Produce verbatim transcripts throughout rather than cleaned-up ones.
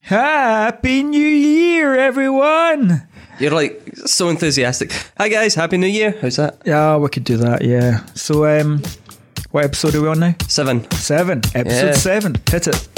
Happy New Year, everyone! You're like so enthusiastic. Hi guys, Happy New Year. How's that? Yeah, we could do that, yeah. So, um, what episode are we on now? Seven. Seven. Episode Yeah. seven. Hit it.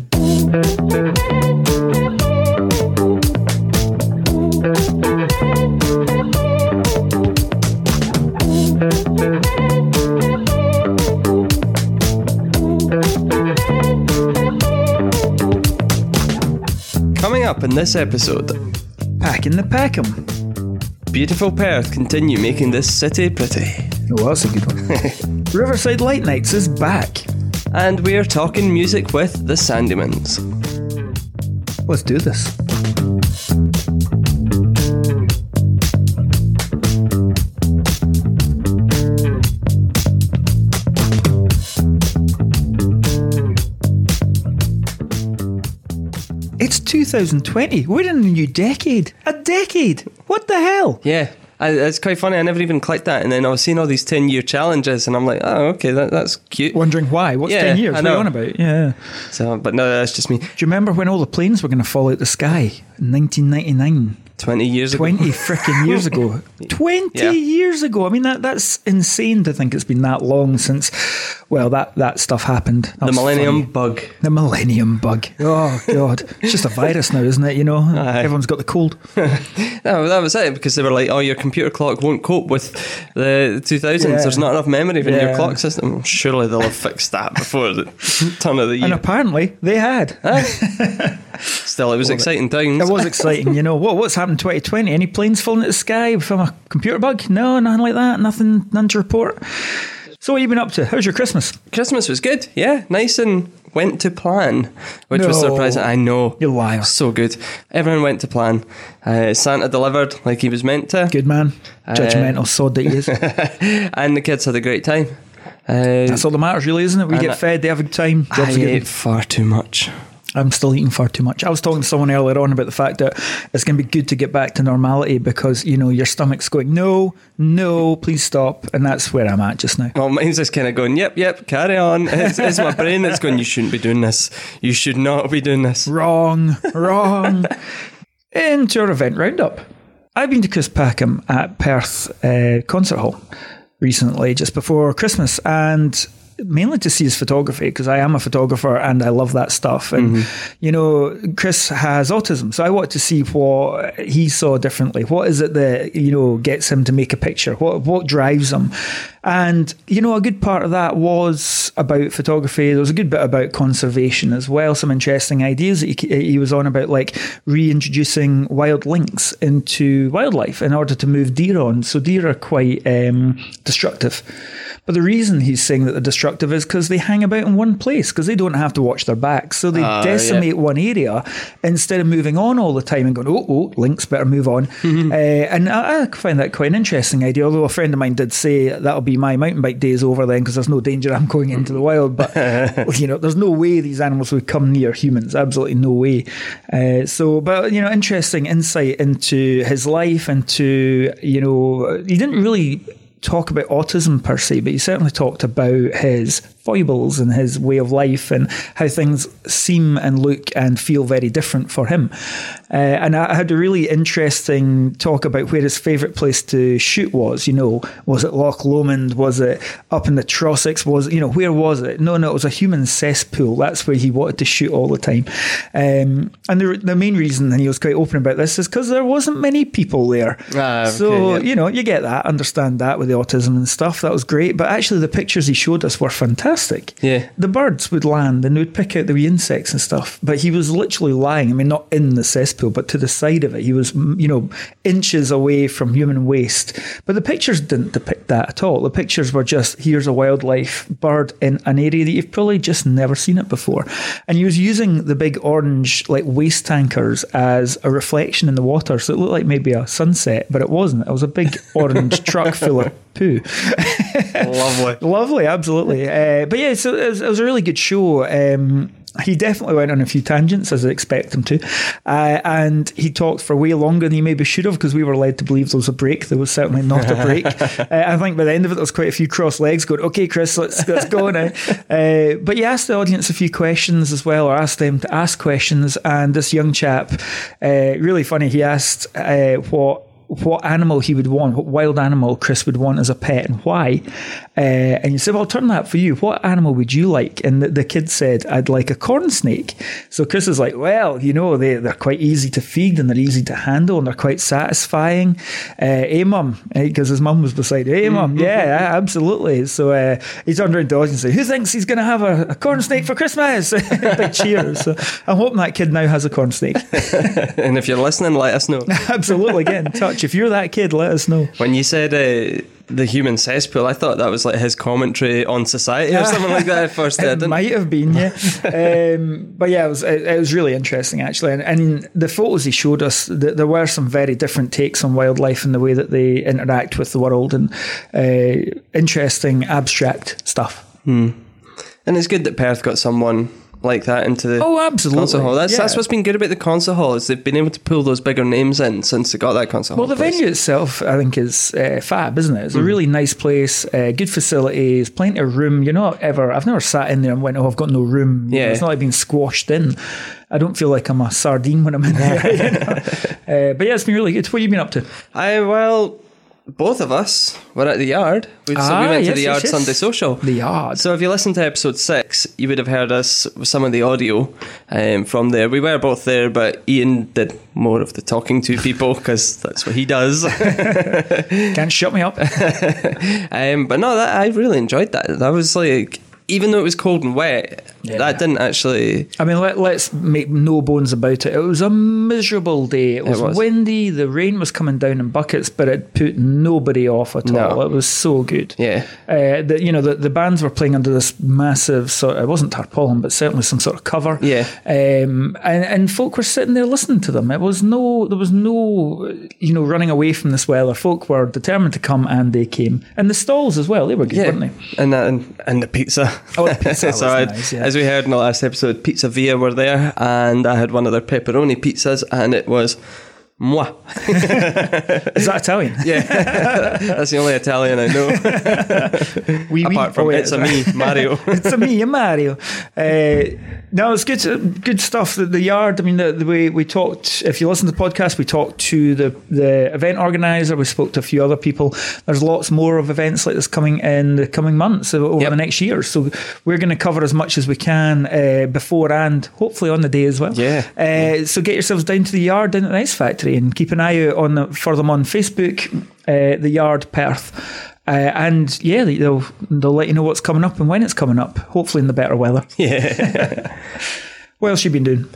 Coming up in this episode, Packing the Packham. beautiful Perth continue making this city pretty. Oh, that's a good one. Riverside Light Nights is back. And we're talking music with the Sandymans. Let's do this. It's two thousand twenty. We're in a new decade. A decade. What the hell? Yeah, I, it's quite funny. I never even clicked that. And then I was seeing all these ten-year challenges and I'm like, oh, okay, that, that's cute. Wondering why? What's Yeah, ten years? I What are you know. on about? Yeah. So, but no, that's just me. Do you remember when all the planes were going to fall out the sky in nineteen ninety-nine? twenty years ago. twenty frickin' years ago. twenty Yeah. years ago. I mean, that that's insane to think it's been that long since, well, that, that stuff happened. That The was Millennium funny. Bug. The Millennium Bug. Oh, God. It's just a virus now, isn't it? You know, Aye. everyone's got the cold. No, that was it, because they were like, oh, your computer clock won't cope with the two thousands. Yeah. There's not enough memory in Yeah. your clock system. Surely they'll have fixed that before the turn of the And year. apparently they had. Still, it was exciting times. It was exciting, you know. What what's happened in twenty twenty? Any planes falling at the sky from a computer bug? No, nothing like that. Nothing, none to report. So what have you been up to? How's your Christmas? Christmas was good, yeah, nice and went to plan, which was No. surprising. I know, You liar. so good. Everyone went to plan. Uh, Santa delivered like he was meant to, Good man. Judgmental sod that he is. and the kids had a great time. Uh, That's all that matters, really, isn't it? We And get I- fed, they have a good time. I Jobs are good. ate far too much. I'm still eating far too much. I was talking to someone earlier on about the fact that it's going to be good to get back to normality because, you know, your stomach's going, no, no, please stop. And that's where I'm at just now. Well, mine's just kind of going, yep, yep, carry on. It's, it's my brain that's going, you shouldn't be doing this. You should not be doing this. Wrong, wrong. Into our event roundup. I've been to Chris Packham at Perth uh, Concert Hall recently, just before Christmas, and mainly to see his photography, because I am a photographer and I love that stuff. And, Mm-hmm. you know, Chris has autism, so I wanted to see what he saw differently. What is it that, you know, gets him to make a picture? What what drives him? And, you know, a good part of that was about photography. There was a good bit about conservation as well, some interesting ideas that he, he was on about, like reintroducing wild lynx into wildlife in order to move deer on. So deer are quite um, destructive. But the reason he's saying that they're destructive is because they hang about in one place, because they don't have to watch their backs. So they Ah, decimate one area instead of moving on all the time and going, oh, oh, lynx, better move on. uh, and I, I find that quite an interesting idea, although a friend of mine did say that'll be my mountain bike days over then, because there's no danger I'm going into the wild. But, you know, there's no way these animals would come near humans. Absolutely no way. Uh, so, but, you know, interesting insight into his life, into, you know, he didn't really talk about autism per se, but he certainly talked about his foibles and his way of life and how things seem and look and feel very different for him. Uh, and I had a really interesting talk about where his favourite place to shoot was. You know, was it Loch Lomond? Was it up in the Trossachs? Was, you know, where was it? No, no, it was a human cesspool. That's where he wanted to shoot all the time. Um, and the, the main reason, and he was quite open about this, is because there wasn't many people there. Ah, okay, so, yeah. you know, you get that, understand that with the autism and stuff. That was great. But actually, the pictures he showed us were fantastic. Yeah. The birds would land and they would pick out the wee insects and stuff. But he was literally lying, I mean, not in the cesspool, but to the side of it. He was, you know, inches away from human waste. But the pictures didn't depict that at all. The pictures were just, here's a wildlife bird in an area that you've probably just never seen it before. And he was using the big orange, like, waste tankers as a reflection in the water. So it looked like maybe a sunset, but it wasn't. It was a big orange truck full of poo. Lovely. Lovely, absolutely. Uh, but yeah, so it was, it was a really good show. Um, he definitely went on a few tangents, as I expect him to. Uh, and he talked for way longer than he maybe should have, because we were led to believe there was a break. There was certainly not a break. uh, I think by the end of it, there was quite a few cross legs going, okay, Chris, let's, let's go now. Uh, but he asked the audience a few questions as well, or asked them to ask questions. And this young chap, uh, really funny, he asked uh, what what animal he would want, what wild animal Chris would want as a pet, and why. Uh, and you said, well, I'll turn that for you. What animal would you like? And the, the kid said, I'd like a corn snake. So Chris is like, well, you know, they, they're quite easy to feed and they're easy to handle and they're quite satisfying. Uh, hey, mum, because his mum was beside him. Hey, mum, yeah, absolutely. So uh, he turned around to the audience and said, who thinks he's going to have a, a corn snake for Christmas? Big cheers. So I'm hoping that kid now has a corn snake. And if you're listening, let us know. Absolutely, get in touch. If you're that kid, let us know. When you said uh, the human cesspool, I thought that was like his commentary on society or something like that at first. It might have been, yeah. um, but yeah, it was it, it was really interesting actually. And, and the photos he showed us, th- there were some very different takes on wildlife and the way that they interact with the world, and uh, interesting abstract stuff. Hmm. And it's good that Perth got someone like that into the oh, absolutely. concert hall. That's yeah. that's what's been good about the concert hall, is they've been able to pull those bigger names in since they got that concert well, hall. Well, the place. venue itself, I think, is uh, fab, isn't it? It's mm. a really nice place, uh, good facilities, plenty of room. You're not ever, I've never sat in there and went, oh, I've got no room. Yeah. You know, it's not like being squashed in. I don't feel like I'm a sardine when I'm in there. You know? uh, but yeah, it's been really good. What have you been up to? I, well... Both of us were at the Yard. We, ah, so we went yes, to the Yard yes, yes. Sunday Social. The Yard. So if you listen to episode six, you would have heard us with some of the audio um, from there. We were both there, but Ian did more of the talking to people because that's what he does. Can't shut me up. um, but no, that, I really enjoyed that. That was like... Even though it was cold and wet, yeah. that didn't actually... I mean, let, let's make no bones about it. It was a miserable day. It was, it was windy. The rain was coming down in buckets, but it put nobody off at no. all. It was so good. Yeah. Uh, the, you know, the, the bands were playing under this massive sort of... It wasn't tarpaulin, but certainly some sort of cover. Yeah. Um, and, and folk were sitting there listening to them. It was no... There was no, you know, running away from this weather. Folk were determined to come, and they came. And the stalls as well. They were good, yeah. weren't they? And, that, and, and the pizza. Oh, the pizza so was nice, yeah. As we heard in the last episode, Pizza Via were there, and I had one of their pepperoni pizzas, and it was moi. Is that Italian? Yeah, that's the only Italian I know. oui, Apart oui. from oh, It's a Me, Mario. It's a Me, Mario. Uh, no, it's good good stuff. The, the Yard, I mean, the, the way we talked, if you listen to the podcast, we talked to the, the event organiser, we spoke to a few other people. There's lots more of events like this coming in the coming months, over yep. the next year. So we're going to cover as much as we can uh, before and hopefully on the day as well. Yeah. Uh, yeah. So get yourselves down to the Yard, down at the Ice Factory, and keep an eye out on the, for them on Facebook, uh, the Yard Perth. Uh, and yeah, they'll they'll let you know what's coming up and when it's coming up. Hopefully in the better weather. Yeah. What else you been doing?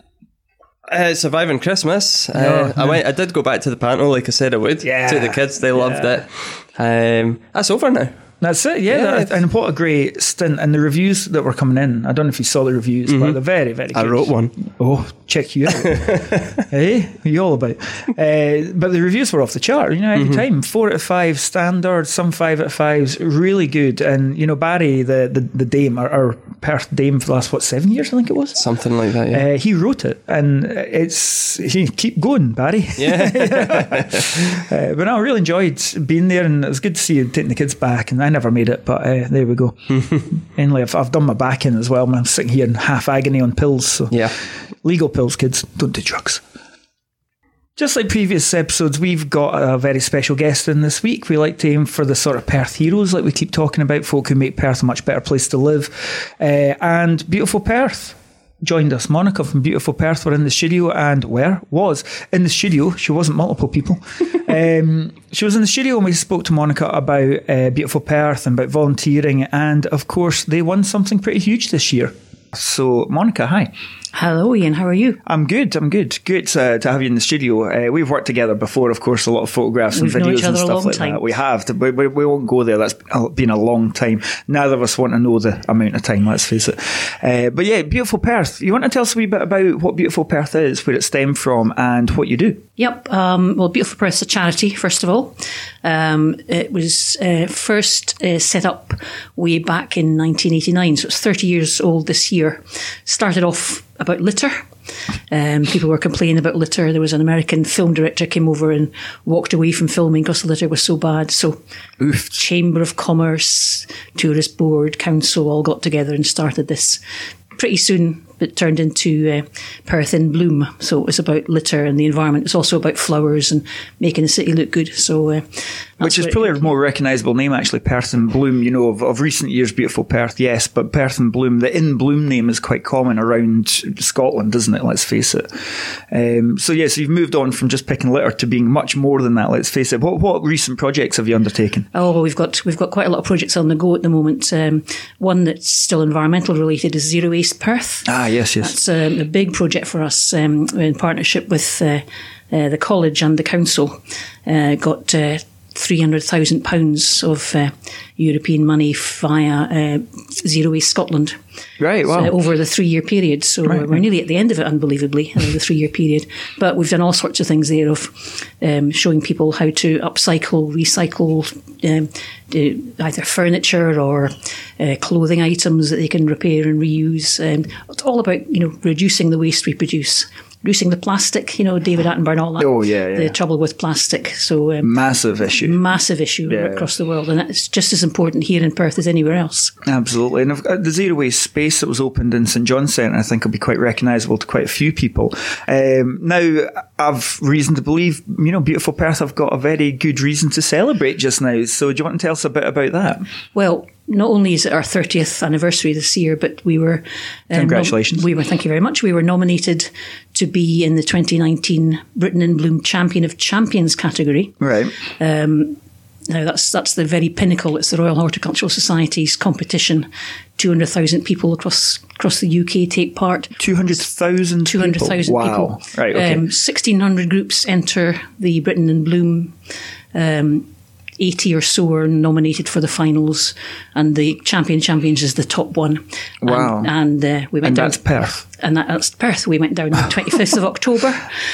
Uh, surviving Christmas. No, uh, no. I went. I did go back to the panel, like I said I would. Yeah. To the kids, they yeah. loved it. Um, that's over now. That's it, yeah. Yeah. That, and what a great stint. And the reviews that were coming in, I don't know if you saw the reviews, mm-hmm. but they're very, very good. I wrote one. Oh, check you out. Hey, what are you all about? Uh, but the reviews were off the chart, you know, every mm-hmm. time. Four out of five standard, some five out of fives, really good. And, you know, Barry, the, the, the Dame, our, our Perth Dame for the last, what, seven years, I think it was? Something like that, yeah. Uh, he wrote it. And it's, he, keep going, Barry. Yeah. uh, but no, I really enjoyed being there, and it was good to see you taking the kids back. And I never made it, but uh, there we go. Anyway, I've, I've done my back in as well. I'm sitting here in half agony on pills. So yeah, legal pills, kids. Don't do drugs. Just like previous episodes, we've got a very special guest in this week. We like to aim for the sort of Perth heroes, like we keep talking about, folk who make Perth a much better place to live. Uh, and beautiful Perth joined us. Monica from beautiful Perth were in the studio, and where was in the studio. She wasn't multiple people. um, she was in the studio, and we spoke to Monica about uh, beautiful Perth and about volunteering. And of course, they won something pretty huge this year. So, Monica, hi. Hello, Ian. How are you? I'm good. I'm good. Good uh, to have you in the studio. Uh, we've worked together before, of course, a lot of photographs We've and known each videos and other a stuff long like time. that. We have. To, we, we, we won't go there. That's been a long time. Neither of us want to know the amount of time, let's face it. Uh, but yeah, Beautiful Perth. You want to tell us a wee bit about what Beautiful Perth is, where it stemmed from, and what you do? Yep. Um, well, Beautiful Perth's a charity, first of all. Um, it was uh, first uh, set up way back in nineteen eighty-nine, so it's thirty years old this year. Started off about litter. Um, people were complaining about litter. There was an American film director came over and walked away from filming because the litter was so bad. So Oof. Chamber of Commerce, Tourist Board, Council all got together and started this. Pretty soon it turned into uh, Perth in Bloom. So it was about litter and the environment. It's also about flowers and making the city look good. So, uh, Which is probably a more recognisable name, actually, Perth in Bloom. You know, of, of recent years, Beautiful Perth, yes, but Perth in Bloom, the In Bloom name is quite common around Scotland, isn't it? Let's face it. Um, so, yes, you've moved on from just picking litter to being much more than that, let's face it. What, what recent projects have you undertaken? Oh, we've got we've got quite a lot of projects on the go at the moment. Um, one that's still environmental related is Zero Waste Perth. Ah, yes, yes. That's um, a big project for us um, in partnership with uh, uh, the college and the council. Uh, got uh, three hundred thousand pounds of uh, European money via uh, Zero Waste Scotland. Right, wow. So, over the three-year period. So Right, we're right. nearly at the end of it, unbelievably, in the three-year period. But we've done all sorts of things there of um, showing people how to upcycle, recycle um, do either furniture or uh, clothing items that they can repair and reuse. Um, it's all about, you know, reducing the waste we produce. Reducing the plastic, you know, David Attenborough and all that. Oh, yeah, yeah. The trouble with plastic. So um, Massive issue. massive issue Yeah. across the world. And it's just as important here in Perth as anywhere else. Absolutely. And I've got the Zero Waste space that was opened in St John's Centre, I think will be quite recognisable to quite a few people. Um, now, I've reason to believe, you know, Beautiful Perth have got a very good reason to celebrate just now. So do you want to tell us a bit about that? Well, not only is it our thirtieth anniversary this year, but we were... um, Congratulations. nom- we were, thank you very much. We were nominated to be in the twenty nineteen Britain in Bloom Champion of Champions category. Right. Now, that's that's the very pinnacle. It's the Royal Horticultural Society's competition. two hundred thousand people across across the U K take part. two hundred thousand two hundred thousand wow. people. Right, okay. Um, sixteen hundred groups enter the Britain in Bloom. Um, eighty or so are nominated for the finals, and the Champion Champions is the top one. Wow. And, and uh, we went And down. that's Perth. And that, that's Perth. We went down on the twenty-fifth of October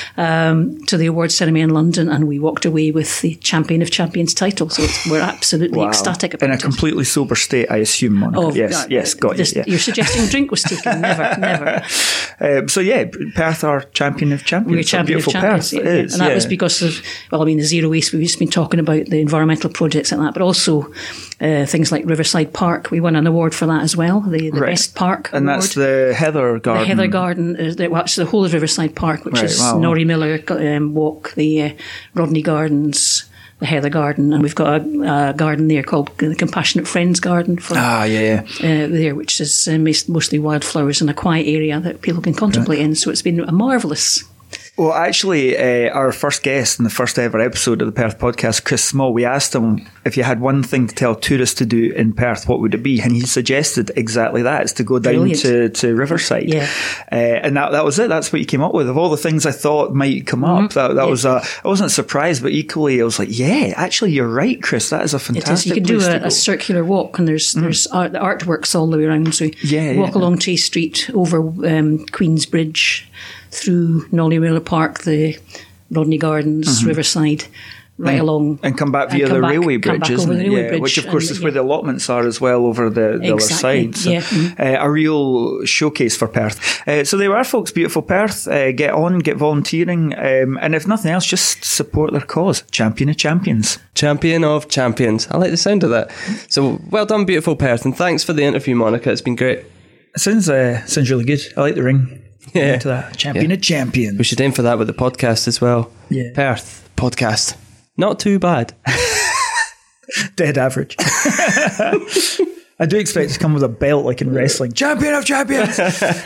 um, to the awards ceremony in London, and we walked away with the Champion of Champions title. So it's, we're absolutely Wow. ecstatic about In a it. completely sober state, I assume, Monica. Oh, yes, God. yes, got This- you. Yeah. You're suggesting drink was taken? Never, never. Um, so yeah, Perth are champion of champions. We were So champion of Beautiful champions, Perth yeah, it yeah. is, and that yeah. was because of, well, I mean, the zero waste. We've just been talking about the environmental projects like that, but also uh, things like Riverside Park. We won an award for that as well, the, the Right. best park And award. that's the Heather Garden. The Heather Garden, is the, well, it's the whole of Riverside Park, which Right, is wow. Norrie Miller um, Walk, the uh, Rodney Gardens, the Heather Garden, and we've got a, a garden there called the Compassionate Friends Garden for Ah, yeah, yeah. uh, there, which is uh, mas- mostly wildflowers in a quiet area that people can contemplate in. So it's been a marvellous. Well, actually, uh, our first guest in the first ever episode of the Perth podcast, Chris Small, we asked him if you had one thing to tell tourists to do in Perth, what would it be? And he suggested exactly that. It's to go down Brilliant. to, to Riverside. Yeah. Uh, and that that was it. That's what you came up with. Of all the things I thought might come up, that, that Mm-hmm. Yeah. was a, I wasn't surprised, but equally I was like, yeah, actually you're right, Chris. That is a It fantastic is. You can do place to a, go. a circular walk, and there's there's art, the artworks all the way around. So you Yeah, walk yeah. along Chase Street, over um, Queen's Bridge, through Nolly Miller Park, the Rodney Gardens, Riverside, right along, And come back and via come the back- railway come bridge, back isn't over the it? railway Yeah, bridge which of course and- is where yeah. the allotments are as well over the, the Exactly, other side. So, yeah. Mhm. uh, a real showcase for Perth. Uh, so there are folks, Beautiful Perth. Uh, get on, get volunteering, um, and if nothing else, just support their cause. Champion of Champions. Champion of Champions. I like the sound of that. So well done, Beautiful Perth, and thanks for the interview, Monica. It's been great. It sounds uh, sounds really good. I like the ring. Yeah. Into that. Champion Yeah. of Champions. We should aim for that with the podcast as well. Yeah. Perth podcast. Not too bad. Dead average. I do expect to come with a belt like in wrestling. Champion of champions!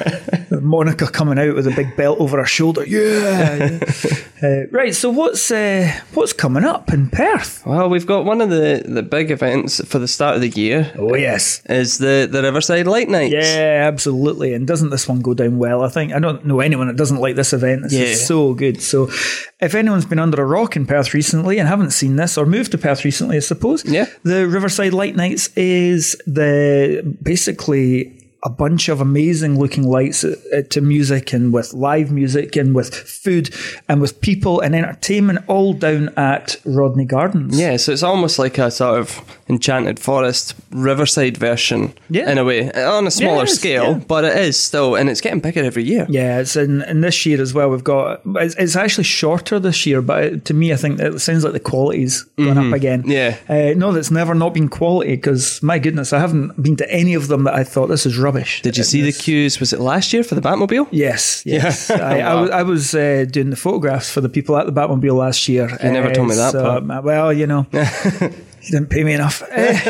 Monica coming out with a big belt over her shoulder. Yeah! yeah. Uh, right, so what's uh, what's coming up in Perth? Well, we've got one of the, the big events for the start of the year. Oh, yes. Is the, the Riverside Light Nights. Yeah, absolutely. And doesn't this one go down well? I think I don't know anyone that doesn't like this event. This Yeah. is so good. So if anyone's been under a rock in Perth recently and haven't seen this or moved to Perth recently, I suppose, Yeah. the Riverside Light Nights is the basically a bunch of amazing looking lights uh, to music and with live music and with food and with people and entertainment all down at Rodney Gardens. Yeah, so it's almost like a sort of Enchanted Forest Riverside version Yeah. in a way, on a smaller Yes, scale, yeah. but it is still, and it's getting bigger every year. Yeah, it's in, in this year as well. We've got it's, it's actually shorter this year, but it, to me, I think it sounds like the quality's gone up again. Yeah. uh, no, that's never not been quality because my goodness, I haven't been to any of them that I thought this is rubbish. Did you see the queues? Was it last year for the Batmobile? Yes, yes. Yeah. I, I Wow. was, I was uh, doing the photographs for the people at the Batmobile last year. You never told me that so, part. Well, you know. You didn't pay me enough.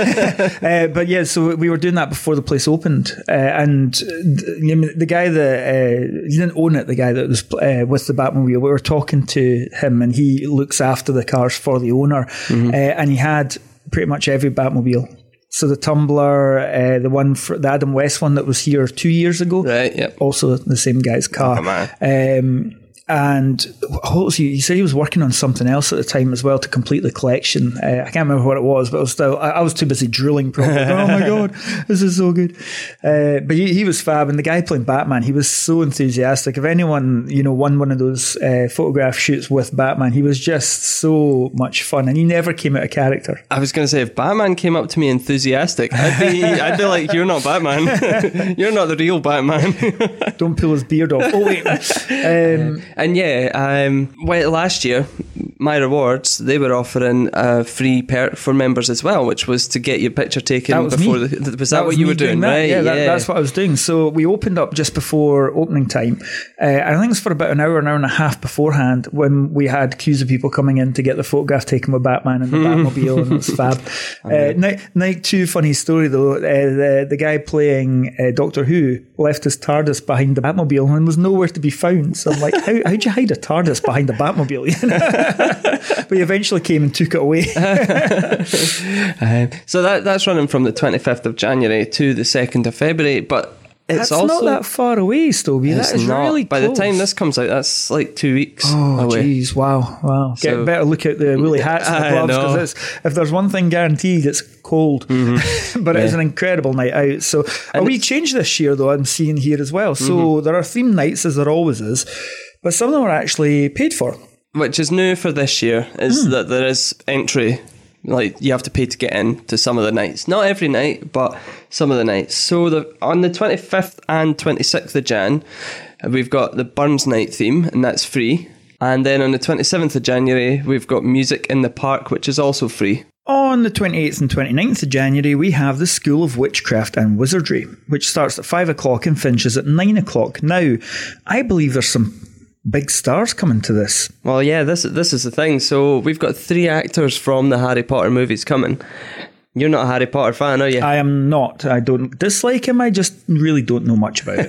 uh, but yeah, so we were doing that before the place opened. Uh, and the, the guy that, uh, he didn't own it, the guy that was uh, with the Batmobile, we were talking to him and he looks after the cars for the owner. Mm-hmm. Uh, and he had pretty much every Batmobile. So the Tumbler, uh, the one, for, the Adam West one that was here two years ago. Right, yep. Also the same guy's car. Oh, man. Um, and what was he? He said he was working on something else at the time as well to complete the collection. Uh, I can't remember what it was, but I was still I, I was too busy drilling. Probably. Oh my god, this is so good. Uh, but he, he was fab, and the guy playing Batman, he was so enthusiastic. If anyone you know won one of those uh, photograph shoots with Batman, he was just so much fun, and he never came out of character. I was going to say, if Batman came up to me enthusiastic, I'd be, I'd be like, "You're not Batman. You're not the real Batman." Don't pull his beard off. Oh wait. Um, And yeah, um, well, last year, My Rewards, they were offering a free perk for members as well, which was to get your picture taken That was before me. the. Was that, what was you me were doing, that. right? Yeah, that, that's what I was doing. So we opened up just before opening time. Uh, I think it was for about an hour, an hour and a half beforehand when we had queues of people coming in to get the photograph taken with Batman and the Batmobile, and it was fab. Uh, night, night two, funny story though, uh, the, the guy playing uh, Doctor Who left his TARDIS behind the Batmobile and was nowhere to be found. So I'm like, how, how'd you hide a TARDIS behind the Batmobile? But he eventually came and took it away. Um, so that that's running from the twenty-fifth of January to the second of February, but it's That's also not that far away, Stobie. it's That is not. really By close. the time this comes out, that's like two weeks Oh, away. jeez, wow, wow. Get So- better look at the woolly hats and the I gloves, know. because if there's one thing guaranteed, it's cold. Mm-hmm. But it is an incredible night out. So a wee change this year, though, I'm seeing here as well. So Mm-hmm. there are theme nights, as there always is, but some of them are actually paid for. Which is new for this year, is Hmm. that there is entry. Like, you have to pay to get in to some of the nights. Not every night, but some of the nights. So the on the twenty-fifth and twenty-sixth of Jan, we've got the Burns Night theme, and that's free. And then on the twenty-seventh of January, we've got Music in the Park, which is also free. On the twenty-eighth and twenty-ninth of January, we have the School of Witchcraft and Wizardry, which starts at five o'clock and finishes at nine o'clock. Now, I believe there's some big stars coming to this. Well, yeah, this this is the thing. So we've got three actors from the Harry Potter movies coming. You're not a Harry Potter fan, are you? I am not. I don't dislike him. I just really don't know much about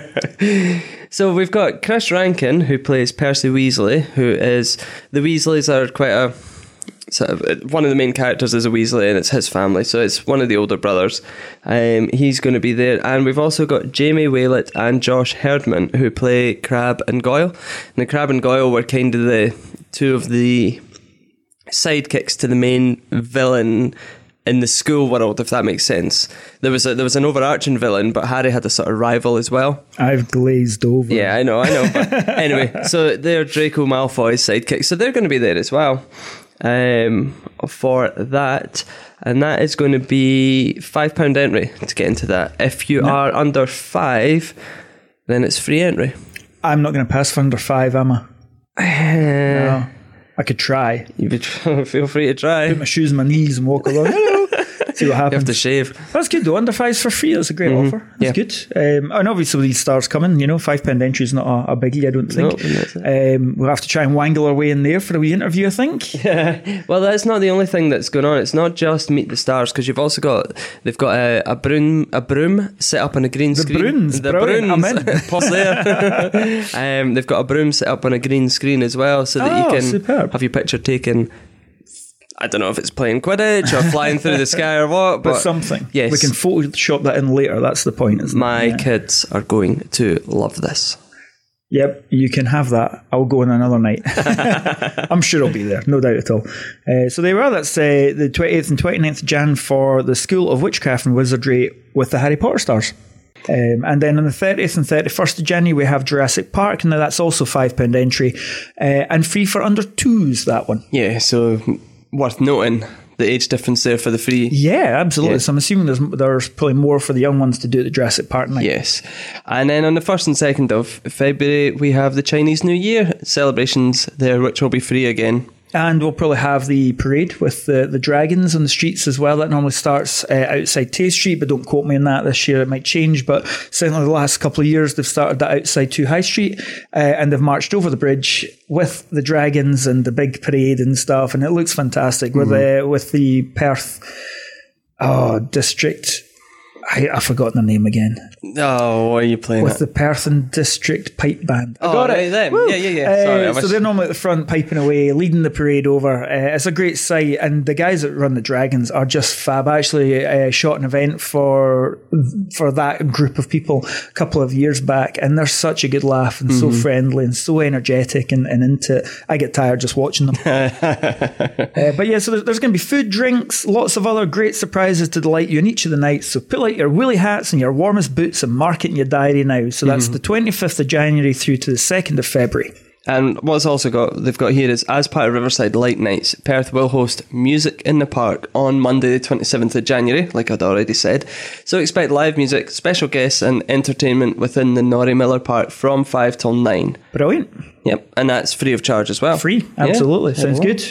it. So we've got Chris Rankin, who plays Percy Weasley, who is... The Weasleys are quite a... Sort of, one of the main characters is a Weasley, and it's his family, so it's one of the older brothers. Um, he's going to be there. And we've also got Jamie Waylett and Josh Herdman, who play Crabbe and Goyle. And the Crabbe and Goyle were kind of the two of the sidekicks to the main villain in the school world, if that makes sense. There was a, there was an overarching villain, but Harry had a sort of rival as well. I've glazed over. Yeah, I know, I know. But anyway, so they're Draco Malfoy's sidekicks, so they're going to be there as well um, for that. And that is going to be five pounds entry to get into that. If you No. are under five, then it's free entry. I'm not going to pass for under five, am I? No. I could try. You would feel free to try. Put my shoes on my knees and walk along. Hello. See what happens. You have to shave. That's good though. Under fives for free. That's a great mm-hmm. offer. That's yeah. good. Um, and obviously with these stars coming, you know, five pound entry is not a, a biggie, I don't think. No, um, we'll have to try and wangle our way in there for a wee interview, I think. Yeah. Well, that's not the only thing that's going on. It's not just Meet the Stars, because you've also got they've got a, a broom a broom set up on a green the screen. Bruns, the brilliant. Bruns. I'm in. Pause there. um, they've got a broom set up on a green screen as well, so that oh, you can superb. have your picture taken. I don't know if it's playing Quidditch or flying through the sky or what, but, but something. Yes, we can Photoshop that in later. That's the point, isn't My it? My yeah. kids are going to love this. Yep, you can have that. I'll go on another night. I'm sure I'll be there, no doubt at all. Uh, so there we are. That's uh, the twenty-eighth and twenty-ninth of January for the School of Witchcraft and Wizardry with the Harry Potter stars. Um, and then on the thirtieth and thirty-first of January, we have Jurassic Park. Now, that's also five pound entry uh, and free for under twos, that one. Yeah, so worth noting the age difference there for the free. Yeah, absolutely. Yeah. So I'm assuming there's there's probably more for the young ones to do at the Jurassic Park night. Yes. And then on the first and second of February, we have the Chinese New Year celebrations there, which will be free again. And we'll probably have the parade with the, the dragons on the streets as well. That normally starts uh, outside Tay Street, but don't quote me on that this year. It might change, but certainly the last couple of years they've started that outside Two High Street uh, and they've marched over the bridge with the dragons and the big parade and stuff, and it looks fantastic. Mm-hmm. With, uh, with the Perth oh, district... I, I've forgotten the name again. Oh, what are you playing With at? the Perth District Pipe Band. I oh, got right, it. them. Woo. Yeah, yeah, yeah. Sorry, uh, so they're normally at the front piping away, leading the parade over. Uh, it's a great sight, and the guys that run the Dragons are just fab. I actually uh, shot an event for for that group of people a couple of years back, and they're such a good laugh and mm-hmm. so friendly and so energetic and, and into it. I get tired just watching them. uh, but yeah, so there's, there's going to be food, drinks, lots of other great surprises to delight you in each of the nights. So pull out your woolly hats and your warmest boots and mark it in your diary now. So that's mm-hmm. the twenty-fifth of January through to the second of February. And what's also got they've got here is, as part of Riverside Light Nights, Perth will host Music in the Park on Monday the twenty-seventh of January, like I'd already said. So expect live music, special guests and entertainment within the Norrie Miller Park from five till nine. Brilliant. Yep, and that's free of charge as well. Free, absolutely. Yeah, sounds good.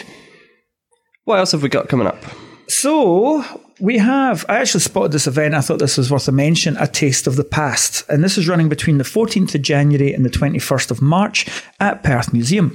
What else have we got coming up? So we have, I actually spotted this event, I thought this was worth a mention, A Taste of the Past. And this is running between the fourteenth of January and the twenty-first of March at Perth Museum.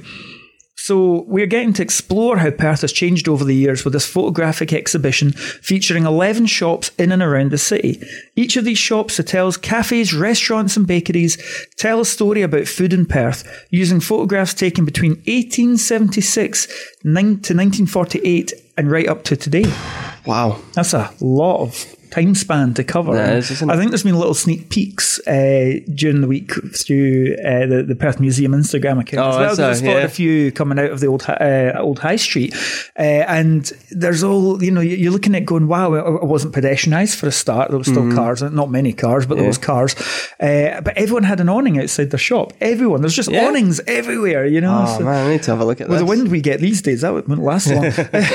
So we're getting to explore how Perth has changed over the years with this photographic exhibition featuring eleven shops in and around the city. Each of these shops, hotels, cafes, restaurants and bakeries tell a story about food in Perth using photographs taken between eighteen seventy-six to nineteen forty-eight and right up to today. Wow. That's a lot of time span to cover. Yeah, I think there's been little sneak peeks uh, during the week through uh, the, the Perth Museum Instagram account. Oh, as well. I've spotted yeah. a few coming out of the old uh, old High Street. Uh, and there's all, you know, you're looking at going, wow, it wasn't pedestrianised for a start. There was still mm. cars, not many cars, but yeah. there was cars. Uh, but everyone had an awning outside their shop. Everyone. There's just yeah. awnings everywhere, you know. Oh, so, man, I need to have a look at with this. With the wind we get these days, that wouldn't last long.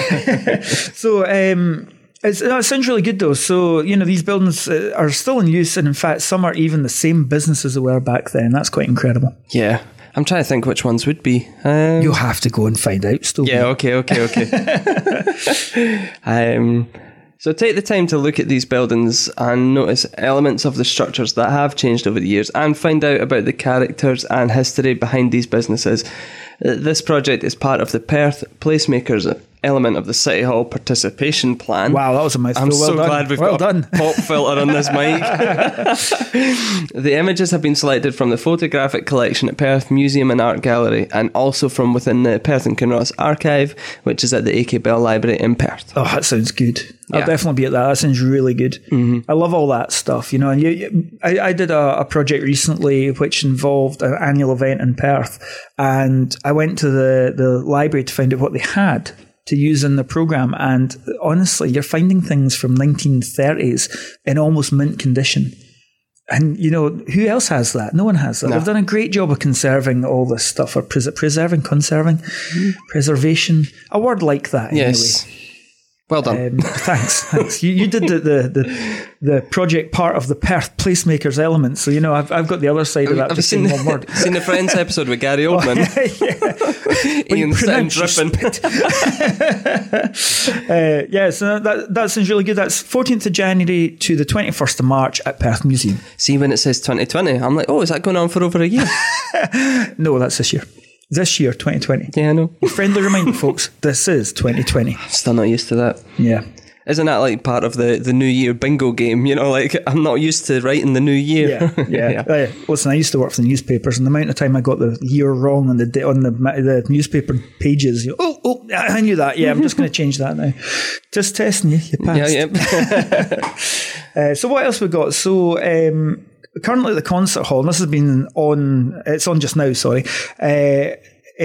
so, um... It's, no, it sounds really good though. So, you know, these buildings uh, are still in use, and in fact, some are even the same business as they were back then. That's quite incredible. Yeah. I'm trying to think which ones would be. Um, You'll have to go and find out, still. Yeah, okay, okay, okay. um, so take the time to look at these buildings and notice elements of the structures that have changed over the years and find out about the characters and history behind these businesses. Uh, this project is part of the Perth Placemakers element of the City Hall participation plan. Wow, that was a mouthful. I'm well so done. glad we've well got done. a pop filter on this mic. The images have been selected from the photographic collection at Perth Museum and Art Gallery, and also from within the Perth and Kinross archive, which is at the A K Bell Library in Perth. Oh, that sounds good. I'll Yeah. definitely be at that. That sounds really good. Mm-hmm. I love all that stuff, you know. And you, you, I, I did a, a project recently which involved an annual event in Perth, and I went to the, the library to find out what they had to use in the program. And honestly, you're finding things from nineteen thirties in almost mint condition. And, you know, who else has that? No one has that. No. They've done a great job of conserving all this stuff, or pres- preserving, conserving, mm. preservation, a word like that. Yes. Anyway. Well done. Um, thanks, thanks. You, you did the, the, the, the project part of the Perth Placemakers element, so you know I've I've got the other side of that. Have you Just seen in one word. the, seen the Friends episode with Gary Oldman? yeah. Ian sitting dripping. uh, yeah, so that that sounds really good. That's fourteenth of January to the twenty-first of March at Perth Museum. See, when it says twenty twenty, I'm like, oh, is that going on for over a year? No, that's this year. This year, twenty twenty. Yeah, I know. Friendly reminder, folks, this is twenty twenty. Still not used to that. Yeah. Isn't that like part of the, the New Year bingo game? You know, like, I'm not used to writing the new year. Yeah, yeah. yeah. Uh, listen, I used to work for the newspapers, and the amount of time I got the year wrong on the da- on the the newspaper pages. You, oh, oh, I knew that. Yeah, I'm just going to change that now. Just testing you. You passed. Yeah, yeah. uh, so what else we got? So um, currently, the concert hall. And this has been on. It's on just now. Sorry, uh,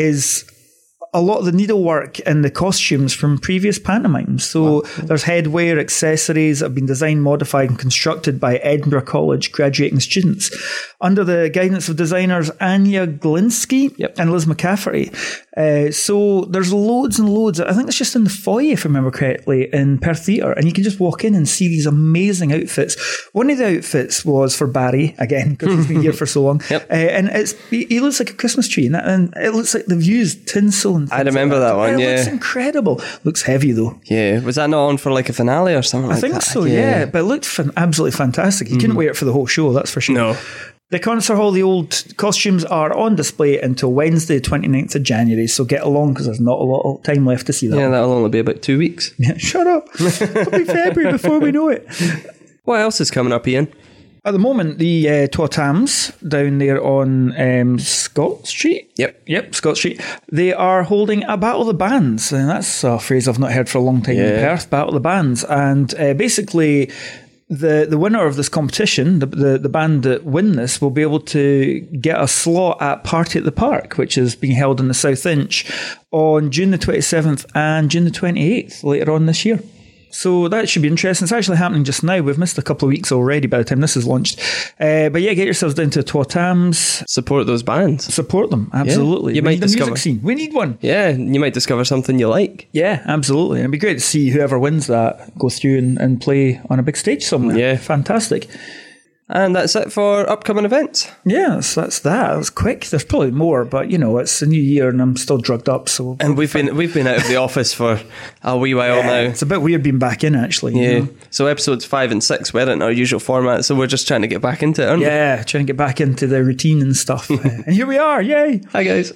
is a lot of the needlework and the costumes from previous pantomimes. So wow. There's headwear, accessories that have been designed, modified and constructed by Edinburgh College graduating students under the guidance of designers Anya Glinsky yep. and Liz McCafferty. Uh, so there's loads and loads. I think it's just in the foyer, if I remember correctly, in Perth Theatre, and you can just walk in and see these amazing outfits. One of the outfits was for Barry, again, because he's been here for so long. Yep. Uh, and it's he, he looks like a Christmas tree, and, that, and it looks like they've used tinsel and I remember like that. that one, it yeah. It looks incredible. Looks heavy, though. Yeah. Was that not on for like a finale or something I like that? I think so, yeah. yeah. But it looked fan- absolutely fantastic. You mm-hmm. couldn't wait for the whole show, that's for sure. No. The concert hall, the old costumes are on display until Wednesday, twenty-ninth of January, so get along because there's not a lot of time left to see that. Yeah, one. that'll only be about two weeks. Yeah, shut up. It'll be February before we know it. What else is coming up, Ian? At the moment, the uh, Twatams down there on um, Scott Street. Yep. Yep, Scott Street. They are holding a Battle of the Bands, and that's a phrase I've not heard for a long time yeah. in Perth, Battle of the Bands. And uh, basically, the the winner of this competition, the, the the band that win this, will be able to get a slot at Party at the Park, which is being held in the South Inch on June the twenty-seventh and June the twenty-eighth later on this year. So that should be interesting. It's actually happening just now. We've missed a couple of weeks already by the time this is launched. Uh, but yeah, get yourselves down to Twatams. Support those bands. Support them, absolutely. Yeah. You we might need discover. a music scene. We need one. Yeah, you might discover something you like. Yeah, absolutely. It'd be great to see whoever wins that go through and, and play on a big stage somewhere. Yeah. Fantastic. And that's it for upcoming events. Yeah, that's, that's that. That was quick. There's probably more, but you know, it's a new year and I'm still drugged up. So and we've been we've been out of the office for a wee while yeah, now. It's a bit weird being back in, actually. Yeah. You know? So episodes five and six weren't our usual format, so we're just trying to get back into it, aren't we? Yeah, trying to get back into the routine and stuff. uh, and here we are. Yay! Hi guys.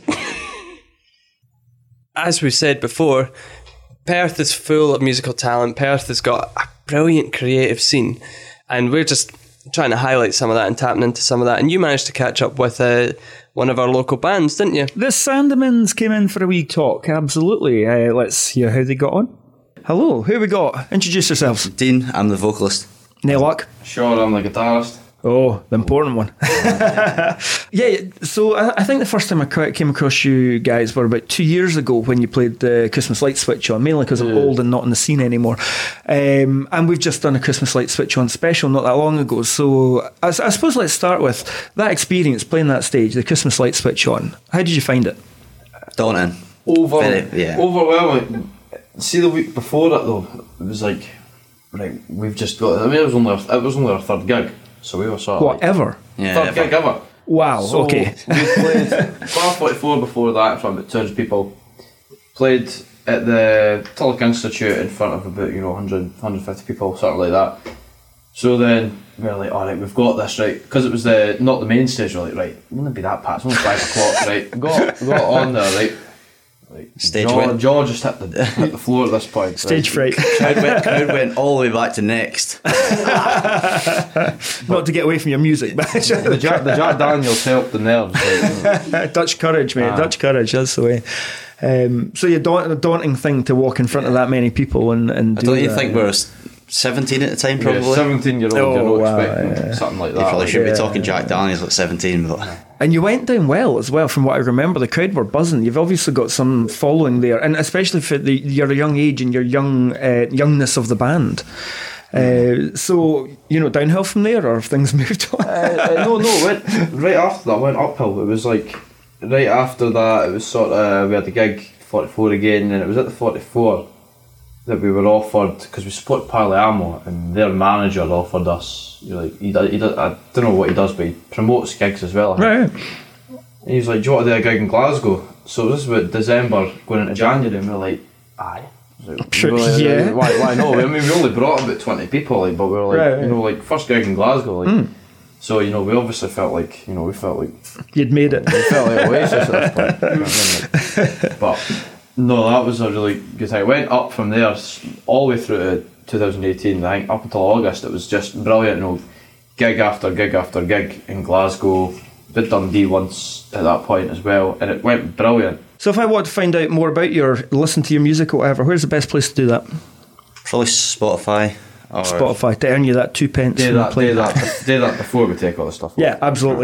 As we said before, Perth is full of musical talent. Perth has got a brilliant creative scene, and we're just trying to highlight some of that and tapping into some of that. And you managed to catch up with uh, one of our local bands, didn't you? The Sandemans came in for a wee talk, absolutely. Uh, let's hear how they got on. Hello, who we got? Introduce yourselves. Dean, I'm the vocalist. Neil Luck. Sure, I'm the guitarist. Oh, the important one. Yeah, so I, I think the first time I ca- came across you guys were about two years ago when you played the Christmas Light Switch On, mainly because I'm Yeah. old and not in the scene anymore. Um, and we've just done a Christmas Light Switch On special not that long ago. So I, I suppose let's start with that experience playing that stage, the Christmas Light Switch On. How did you find it? Daunting. Over, Very- yeah. Overwhelming. See, the week before it though, it was like, right, we've just got. I mean, it was only our, it was only our third gig, so we were sort of like, Whatever. Yeah, third ever. gig ever. Wow, So okay. we played Bar forty-four before that in front of about two hundred people. Played at the Tulloch Institute in front of about, you know, one hundred, one hundred fifty people, sort of like that. So then we were like, alright, we've got this, right? Because it was the not the main stage, we we're like, right, it wouldn't be that packed, it's only five o'clock, right? Got, got on there, right? Like, Stage jaw, went- jaw just hit the, hit the floor at this point. Stage right? fright. Crowd went, crowd went all the way back to next. Not to get away from your music, but The Jack, the Jack Daniels helped the nerves. Like, you know. Dutch courage, mate. Ah. Dutch courage. That's the way. Um, so, you're daunting, a daunting thing to walk in front of that many people and, and I do don't even that. think we were seventeen at the time, probably. Yeah, seventeen year old, Oh, you're not wow, expecting yeah. something like You that. probably like, should yeah. be talking Jack Daniels at seventeen, but And you went down well as well, from what I remember. The crowd were buzzing. You've obviously got some following there, and especially for the, your young age and your young uh, youngness of the band. Uh, so, you know, downhill from there, or have things moved on? uh, uh, no, no, it went, right after that, it went uphill. It was like, right after that, it was sort of, we had the gig, forty-four again, and it was at the forty-four. that we were offered, because we support Palermo, and their manager offered us, you know, like, he, does, he does, I don't know what he does, but he promotes gigs as well. Right. And he was like, do you want to do a gig in Glasgow? So this is about December going into January, and we were like, aye. Like, Sure, we were like, yeah. Why, why not? I mean, we only brought about twenty people, like, but we were like, Right, right. you know, like, first gig in Glasgow, like. Mm. So, you know, we obviously felt like, you know, we felt like, You'd made it. we felt like Oasis at this point. You know what I mean? Like, but, no, that was a really good thing. I went up from there s- all the way through to two thousand eighteen, I think, up until August. It was just brilliant, you know, gig after gig after gig in Glasgow. Did Dundee once at that point as well, and it went brilliant. So if I want to find out more about your, listen to your music or whatever, where's the best place to do that? Probably Spotify. Or Spotify, to earn you that two pence. Do from that, playing. do that, do that before we take all the stuff off. Yeah, absolutely.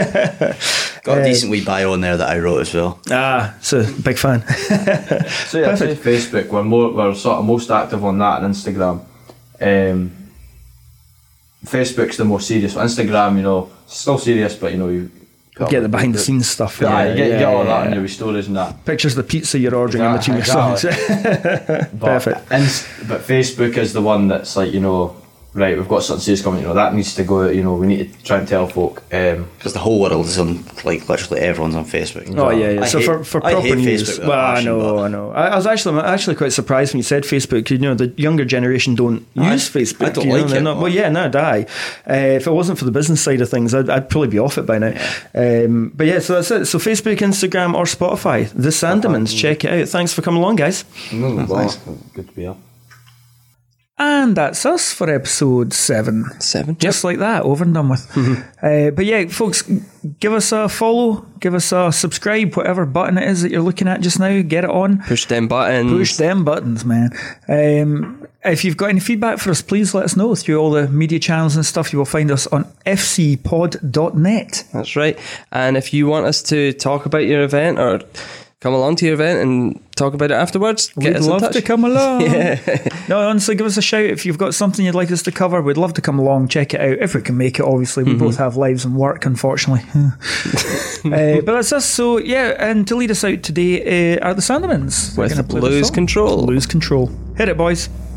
Got a Uh, decent wee bio on there that I wrote as well. Ah, so big fan. So yeah, say Facebook. We're more, we're sort of most active on that, and Instagram. Um, Facebook's the more serious. Instagram, you know, still serious, but you know, you put Get up the behind the scenes stuff. Yeah, you get, you yeah, get all yeah, that in yeah. your stories and that. Pictures of the pizza you're ordering in between your Exactly, songs. But, Perfect. Inst- but Facebook is the one that's like, you know, right, we've got something serious coming, you know, that needs to go, you know, we need to try and tell folk. Um, Because the whole world is on, like, literally everyone's on Facebook. Oh yeah, yeah. I So hate- for, for I proper hate news, Facebook with well, a I passion, know, but- I know. I, I was actually, I'm actually quite surprised when you said Facebook. 'Cause, you know, the younger generation don't I- use Facebook. I don't you know, like they're it, not- but- well, yeah, no, die. Uh, if it wasn't for the business side of things, I'd, I'd probably be off it by now. Um, but yeah, so that's it. So Facebook, Instagram, or Spotify. The Sandemans. Check it out. Thanks for coming along, guys. no, well, nice. good to be here. And that's us for episode seven. Seven. Just like that, over and done with. Uh, but yeah, folks, give us a follow, give us a subscribe, whatever button it is that you're looking at just now, get it on. Push them buttons. Push them buttons, man. Um, if you've got any feedback for us, please let us know through all the media channels and stuff. You will find us on f c pod dot net. That's right. And if you want us to talk about your event or come along to your event and talk about it afterwards, get We'd us in love touch. to come along. Yeah. No, honestly, give us a shout if you've got something you'd like us to cover. We'd love to come along, check it out if we can make it. Obviously, we both have lives and work, unfortunately. uh, but that's us. So yeah, and to lead us out today uh, are the Sandemans. They're With gonna play the Lose song. Control. Lose Control. Hit it, boys.